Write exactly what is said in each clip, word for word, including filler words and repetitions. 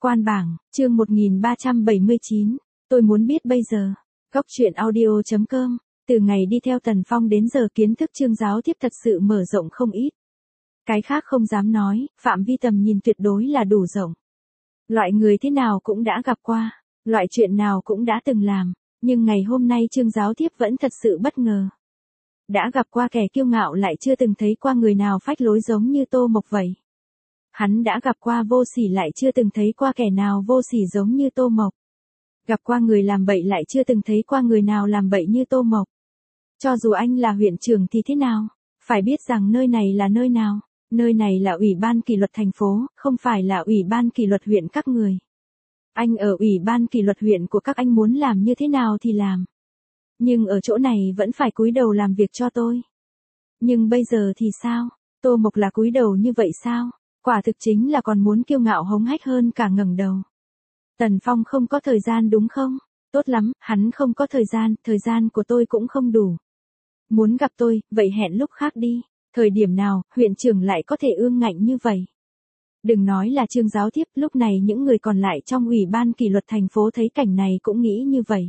Quan bảng, chương một nghìn ba trăm bảy mươi chín, tôi muốn biết bây giờ. Góc truyện audio chấm com, từ ngày đi theo Tần Phong đến giờ kiến thức chương giáo tiếp thật sự mở rộng không ít. Cái khác không dám nói, phạm vi tầm nhìn tuyệt đối là đủ rộng. Loại người thế nào cũng đã gặp qua, loại chuyện nào cũng đã từng làm, nhưng ngày hôm nay chương giáo tiếp vẫn thật sự bất ngờ. Đã gặp qua kẻ kiêu ngạo lại chưa từng thấy qua người nào phách lối giống như Tô Mộc vậy. Hắn đã gặp qua vô sỉ lại chưa từng thấy qua kẻ nào vô sỉ giống như Tô Mộc. Gặp qua người làm bậy lại chưa từng thấy qua người nào làm bậy như Tô Mộc. Cho dù anh là huyện trưởng thì thế nào? Phải biết rằng nơi này là nơi nào? Nơi này là Ủy ban kỷ luật thành phố, không phải là Ủy ban kỷ luật huyện các người. Anh ở Ủy ban kỷ luật huyện của các anh muốn làm như thế nào thì làm. Nhưng ở chỗ này vẫn phải cúi đầu làm việc cho tôi. Nhưng bây giờ thì sao? Tô Mộc là cúi đầu như vậy sao? Quả thực chính là còn muốn kiêu ngạo hống hách hơn cả ngẩng đầu. Tần Phong không có thời gian đúng không? Tốt lắm, hắn không có thời gian, thời gian của tôi cũng không đủ. Muốn gặp tôi, vậy hẹn lúc khác đi. Thời điểm nào, huyện trưởng lại có thể ương ngạnh như vậy? Đừng nói là chương giáo tiếp, lúc này những người còn lại trong Ủy ban kỷ luật thành phố thấy cảnh này cũng nghĩ như vậy.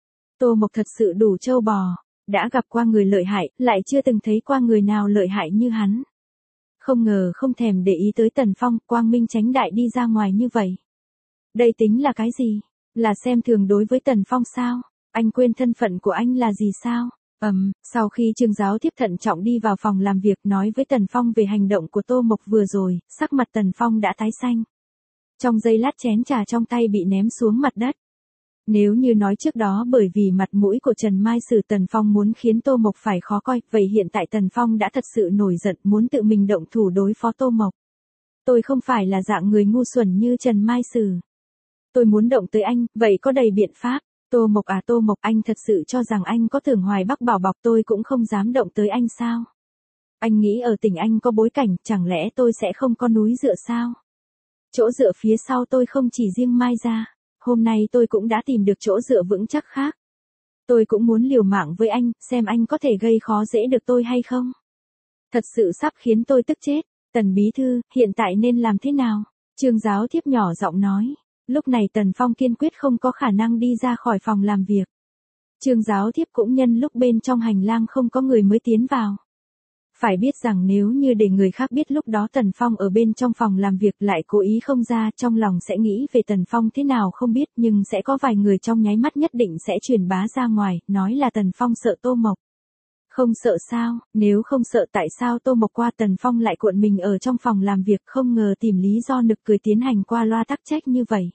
Tô Mộc thật sự đủ trâu bò, đã gặp qua người lợi hại, lại chưa từng thấy qua người nào lợi hại như hắn. Không ngờ không thèm để ý tới Tần Phong, quang minh chánh đại đi ra ngoài như vậy. Đây tính là cái gì? Là xem thường đối với Tần Phong sao? Anh quên thân phận của anh là gì sao? Ầm, um, sau khi chương giáo tiếp thận trọng đi vào phòng làm việc nói với Tần Phong về hành động của Tô Mộc vừa rồi, sắc mặt Tần Phong đã tái xanh. Trong giây lát chén trà trong tay bị ném xuống mặt đất. Nếu như nói trước đó bởi vì mặt mũi của Trần Mai Sử Tần Phong muốn khiến Tô Mộc phải khó coi, vậy hiện tại Tần Phong đã thật sự nổi giận muốn tự mình động thủ đối phó Tô Mộc. Tôi không phải là dạng người ngu xuẩn như Trần Mai Sử. Tôi muốn động tới anh, vậy có đầy biện pháp. Tô Mộc à Tô Mộc, anh thật sự cho rằng anh có Tưởng Hoài Bắc bảo bọc tôi cũng không dám động tới anh sao? Anh nghĩ ở tỉnh anh có bối cảnh, chẳng lẽ tôi sẽ không có núi dựa sao? Chỗ dựa phía sau tôi không chỉ riêng Mai ra. Hôm nay tôi cũng đã tìm được chỗ dựa vững chắc khác. Tôi cũng muốn liều mạng với anh, xem anh có thể gây khó dễ được tôi hay không. Thật sự sắp khiến tôi tức chết. Tần bí thư, hiện tại nên làm thế nào? Chương giáo tiếp nhỏ giọng nói. Lúc này Tần Phong kiên quyết không có khả năng đi ra khỏi phòng làm việc. Chương giáo tiếp cũng nhân lúc bên trong hành lang không có người mới tiến vào. Phải biết rằng nếu như để người khác biết lúc đó Tần Phong ở bên trong phòng làm việc lại cố ý không ra, trong lòng sẽ nghĩ về Tần Phong thế nào không biết, nhưng sẽ có vài người trong nháy mắt nhất định sẽ truyền bá ra ngoài, nói là Tần Phong sợ Tô Mộc. Không sợ sao? Nếu không sợ tại sao Tô Mộc qua Tần Phong lại cuộn mình ở trong phòng làm việc, không ngờ tìm lý do nực cười tiến hành qua loa tắc trách như vậy.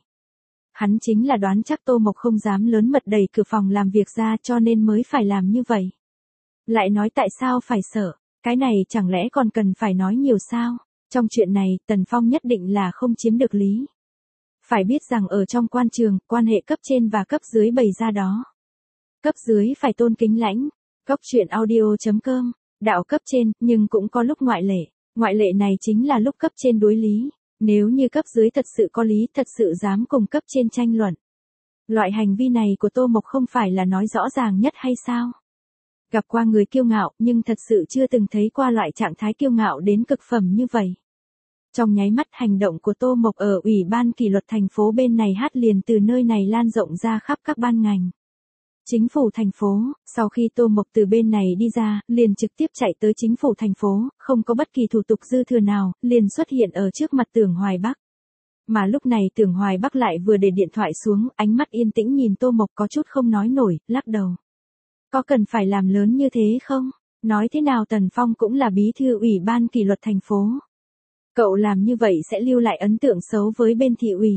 Hắn chính là đoán chắc Tô Mộc không dám lớn mật đẩy cửa phòng làm việc ra cho nên mới phải làm như vậy. Lại nói tại sao phải sợ? Cái này chẳng lẽ còn cần phải nói nhiều sao? Trong chuyện này, Tần Phong nhất định là không chiếm được lý. Phải biết rằng ở trong quan trường, quan hệ cấp trên và cấp dưới bày ra đó. Cấp dưới phải tôn kính lãnh. Góc truyện audio chấm com, đạo cấp trên, nhưng cũng có lúc ngoại lệ. Ngoại lệ này chính là lúc cấp trên đối lý. Nếu như cấp dưới thật sự có lý, thật sự dám cùng cấp trên tranh luận. Loại hành vi này của Tô Mộc không phải là nói rõ ràng nhất hay sao? Gặp qua người kiêu ngạo nhưng thật sự chưa từng thấy qua loại trạng thái kiêu ngạo đến cực phẩm như vậy. Trong nháy mắt hành động của Tô Mộc ở Ủy ban kỷ luật thành phố bên này hát liền từ nơi này lan rộng ra khắp các ban ngành. Chính phủ thành phố, sau khi Tô Mộc từ bên này đi ra, liền trực tiếp chạy tới chính phủ thành phố, không có bất kỳ thủ tục dư thừa nào, liền xuất hiện ở trước mặt Tưởng Hoài Bắc. Mà lúc này Tưởng Hoài Bắc lại vừa để điện thoại xuống, ánh mắt yên tĩnh nhìn Tô Mộc có chút không nói nổi, lắc đầu. Có cần phải làm lớn như thế không? Nói thế nào Tần Phong cũng là bí thư Ủy ban kỷ luật thành phố. Cậu làm như vậy sẽ lưu lại ấn tượng xấu với bên thị ủy.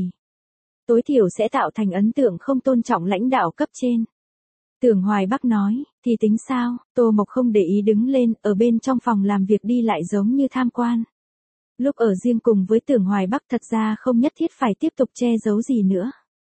Tối thiểu sẽ tạo thành ấn tượng không tôn trọng lãnh đạo cấp trên. Tưởng Hoài Bắc nói, thì tính sao? Tô Mộc không để ý đứng lên, ở bên trong phòng làm việc đi lại giống như tham quan. Lúc ở riêng cùng với Tưởng Hoài Bắc thật ra không nhất thiết phải tiếp tục che giấu gì nữa.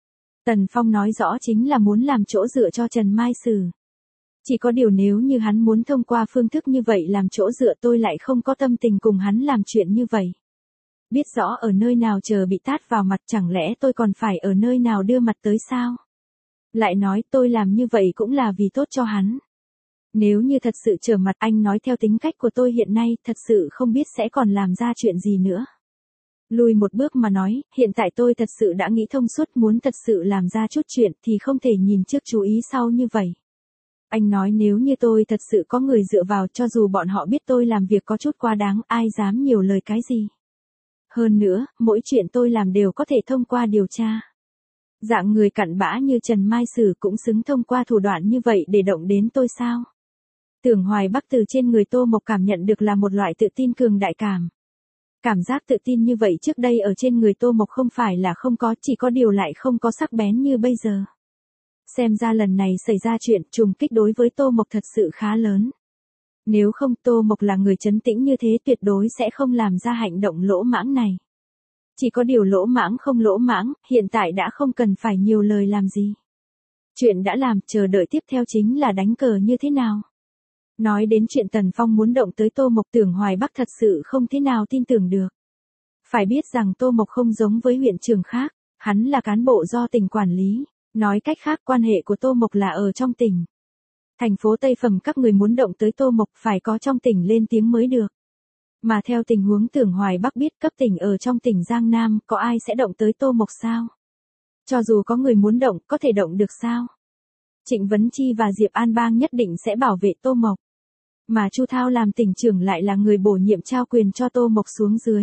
Tần Phong nói rõ chính là muốn làm chỗ dựa cho Trần Mai Sử. Chỉ có điều nếu như hắn muốn thông qua phương thức như vậy làm chỗ dựa tôi lại không có tâm tình cùng hắn làm chuyện như vậy. Biết rõ ở nơi nào chờ bị tát vào mặt chẳng lẽ tôi còn phải ở nơi nào đưa mặt tới sao? Lại nói tôi làm như vậy cũng là vì tốt cho hắn. Nếu như thật sự trở mặt anh nói theo tính cách của tôi hiện nay thật sự không biết sẽ còn làm ra chuyện gì nữa. Lùi một bước mà nói, hiện tại tôi thật sự đã nghĩ thông suốt, muốn thật sự làm ra chút chuyện thì không thể nhìn trước chú ý sau như vậy. Anh nói nếu như tôi thật sự có người dựa vào, cho dù bọn họ biết tôi làm việc có chút quá đáng, ai dám nhiều lời cái gì. Hơn nữa, mỗi chuyện tôi làm đều có thể thông qua điều tra. Dạng người cặn bã như Trần Mai Sử cũng xứng thông qua thủ đoạn như vậy để động đến tôi sao? Tưởng Hoài Bắc từ trên người Tô Mộc cảm nhận được là một loại tự tin cường đại cảm. Cảm giác tự tin như vậy trước đây ở trên người Tô Mộc không phải là không có, chỉ có điều lại không có sắc bén như bây giờ. Xem ra lần này xảy ra chuyện trùng kích đối với Tô Mộc thật sự khá lớn. Nếu không, Tô Mộc là người trấn tĩnh như thế tuyệt đối sẽ không làm ra hành động lỗ mãng này. Chỉ có điều lỗ mãng không lỗ mãng, hiện tại đã không cần phải nhiều lời làm gì. Chuyện đã làm, chờ đợi tiếp theo chính là đánh cờ như thế nào. Nói đến chuyện Tần Phong muốn động tới Tô Mộc, Tưởng Hoài Bắc thật sự không thế nào tin tưởng được. Phải biết rằng Tô Mộc không giống với huyện trưởng khác, hắn là cán bộ do tỉnh quản lý, nói cách khác quan hệ của Tô Mộc là ở trong tỉnh. Thành phố Tây Phẩm các người muốn động tới Tô Mộc phải có trong tỉnh lên tiếng mới được. Mà theo tình huống Tưởng Hoài Bắc biết cấp tỉnh ở trong tỉnh Giang Nam có ai sẽ động tới Tô Mộc sao? Cho dù có người muốn động, có thể động được sao? Trịnh Vấn Chi và Diệp An Bang nhất định sẽ bảo vệ Tô Mộc. Mà Chu Thao làm tỉnh trưởng lại là người bổ nhiệm trao quyền cho Tô Mộc xuống dưới.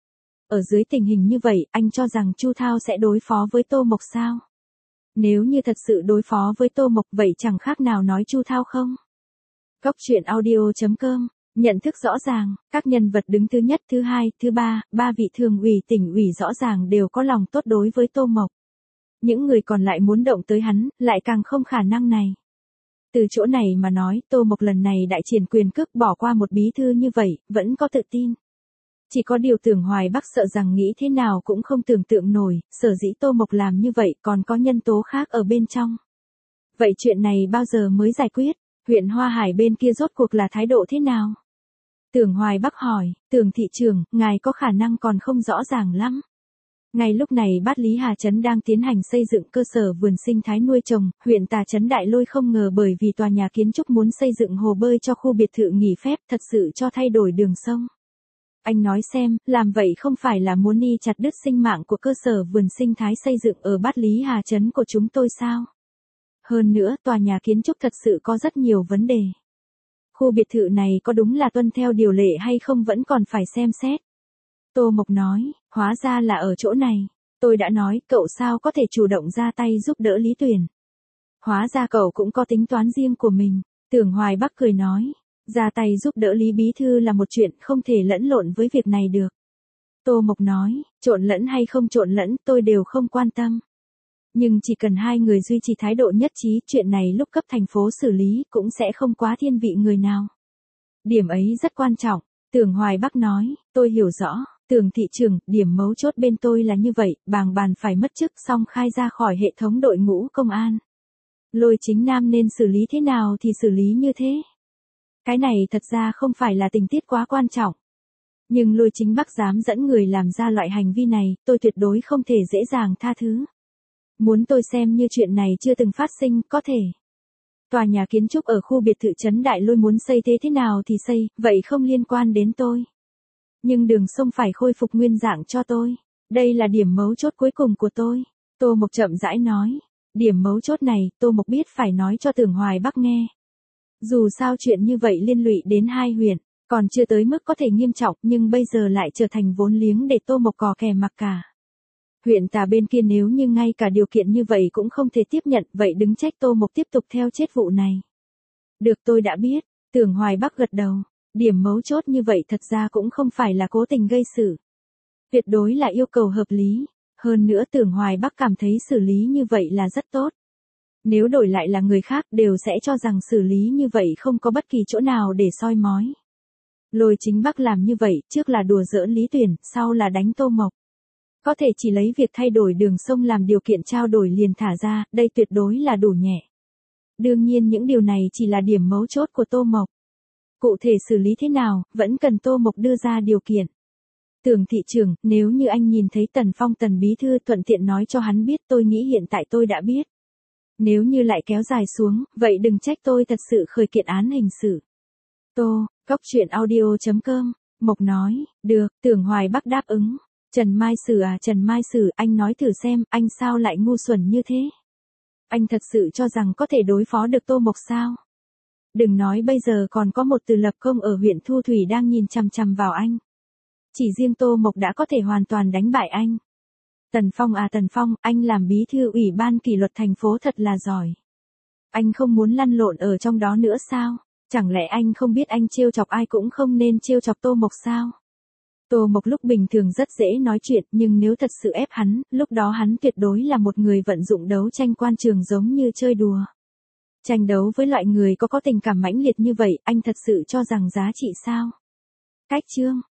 Ở dưới tình hình như vậy, anh cho rằng Chu Thao sẽ đối phó với Tô Mộc sao? Nếu như thật sự đối phó với Tô Mộc vậy chẳng khác nào nói Chu Thao không? Góc truyện audio chấm com, nhận thức rõ ràng, các nhân vật đứng thứ nhất, thứ hai, thứ ba, ba vị thường ủy tỉnh ủy rõ ràng đều có lòng tốt đối với Tô Mộc. Những người còn lại muốn động tới hắn, lại càng không khả năng này. Từ chỗ này mà nói, Tô Mộc lần này đại triển quyền cước bỏ qua một bí thư như vậy, vẫn có tự tin. Chỉ có điều Tưởng Hoài Bắc sợ rằng nghĩ thế nào cũng không tưởng tượng nổi, sở dĩ Tô Mộc làm như vậy còn có nhân tố khác ở bên trong. Vậy chuyện này bao giờ mới giải quyết? Huyện Hoa Hải bên kia rốt cuộc là thái độ thế nào? Tưởng Hoài Bắc hỏi, Tưởng thị trưởng, ngài có khả năng còn không rõ ràng lắm. Ngay lúc này Bát Lý Hà Trấn đang tiến hành xây dựng cơ sở vườn sinh thái nuôi trồng, huyện Tà Trấn Đại Lôi không ngờ bởi vì tòa nhà kiến trúc muốn xây dựng hồ bơi cho khu biệt thự nghỉ phép thật sự cho thay đổi đường sông. Anh nói xem, làm vậy không phải là muốn đi chặt đứt sinh mạng của cơ sở vườn sinh thái xây dựng ở Bát Lý Hà Trấn của chúng tôi sao? Hơn nữa, tòa nhà kiến trúc thật sự có rất nhiều vấn đề. Khu biệt thự này có đúng là tuân theo điều lệ hay không vẫn còn phải xem xét. Tô Mộc nói, hóa ra là ở chỗ này. Tôi đã nói, cậu sao có thể chủ động ra tay giúp đỡ Lý Tuyển. Hóa ra cậu cũng có tính toán riêng của mình. Tưởng Hoài Bắc cười nói, ra tay giúp đỡ Lý Bí Thư là một chuyện không thể lẫn lộn với việc này được. Tô Mộc nói, trộn lẫn hay không trộn lẫn tôi đều không quan tâm. Nhưng chỉ cần hai người duy trì thái độ nhất trí, chuyện này lúc cấp thành phố xử lý cũng sẽ không quá thiên vị người nào. Điểm ấy rất quan trọng, Tưởng Hoài Bắc nói, tôi hiểu rõ, Tưởng thị trưởng, điểm mấu chốt bên tôi là như vậy, bàng bàn phải mất chức xong khai ra khỏi hệ thống đội ngũ công an. Lôi Chính Nam nên xử lý thế nào thì xử lý như thế. Cái này thật ra không phải là tình tiết quá quan trọng. Nhưng Lôi Chính Bắc dám dẫn người làm ra loại hành vi này, tôi tuyệt đối không thể dễ dàng tha thứ. Muốn tôi xem như chuyện này chưa từng phát sinh, có thể. Tòa nhà kiến trúc ở khu biệt thự trấn Đại Lôi muốn xây thế thế nào thì xây, vậy không liên quan đến tôi. Nhưng đường sông phải khôi phục nguyên dạng cho tôi. Đây là điểm mấu chốt cuối cùng của tôi. Tô Mộc chậm rãi nói. Điểm mấu chốt này, Tô Mộc biết phải nói cho Tưởng Hoài Bắc nghe. Dù sao chuyện như vậy liên lụy đến hai huyện, còn chưa tới mức có thể nghiêm trọng nhưng bây giờ lại trở thành vốn liếng để Tô Mộc cò kè mặc cả. Huyện Tà bên kia nếu như ngay cả điều kiện như vậy cũng không thể tiếp nhận, vậy đứng trách Tô Mộc tiếp tục theo chết vụ này. Được, tôi đã biết, Tưởng Hoài Bắc gật đầu. Điểm mấu chốt như vậy thật ra cũng không phải là cố tình gây sự. Tuyệt đối là yêu cầu hợp lý. Hơn nữa Tưởng Hoài Bắc cảm thấy xử lý như vậy là rất tốt. Nếu đổi lại là người khác đều sẽ cho rằng xử lý như vậy không có bất kỳ chỗ nào để soi mói. Lôi Chính Bắc làm như vậy, trước là đùa giỡn Lý Tuyển, sau là đánh Tô Mộc. Có thể chỉ lấy việc thay đổi đường sông làm điều kiện trao đổi liền thả ra, đây tuyệt đối là đủ nhẹ. Đương nhiên những điều này chỉ là điểm mấu chốt của Tô Mộc. Cụ thể xử lý thế nào, vẫn cần Tô Mộc đưa ra điều kiện. Tưởng thị trưởng, nếu như anh nhìn thấy Tần Phong Tần Bí Thư thuận tiện nói cho hắn biết, tôi nghĩ hiện tại tôi đã biết. Nếu như lại kéo dài xuống, vậy đừng trách tôi thật sự khởi kiện án hình sự. Tô, góc truyện audio chấm com, Mộc nói, được, Tưởng Hoài Bắc đáp ứng. Trần Mai Sử à, Trần Mai Sử, anh nói thử xem, anh sao lại ngu xuẩn như thế? Anh thật sự cho rằng có thể đối phó được Tô Mộc sao? Đừng nói bây giờ còn có một Từ Lập Công ở huyện Thu Thủy đang nhìn chằm chằm vào anh. Chỉ riêng Tô Mộc đã có thể hoàn toàn đánh bại anh. Tần Phong à Tần Phong, anh làm bí thư ủy ban kỷ luật thành phố thật là giỏi. Anh không muốn lăn lộn ở trong đó nữa sao? Chẳng lẽ anh không biết anh trêu chọc ai cũng không nên trêu chọc Tô Mộc sao? Tô Mộc lúc bình thường rất dễ nói chuyện, nhưng nếu thật sự ép hắn, lúc đó hắn tuyệt đối là một người vận dụng đấu tranh quan trường giống như chơi đùa. Tranh đấu với loại người có có tình cảm mãnh liệt như vậy, anh thật sự cho rằng giá trị sao? Cách chương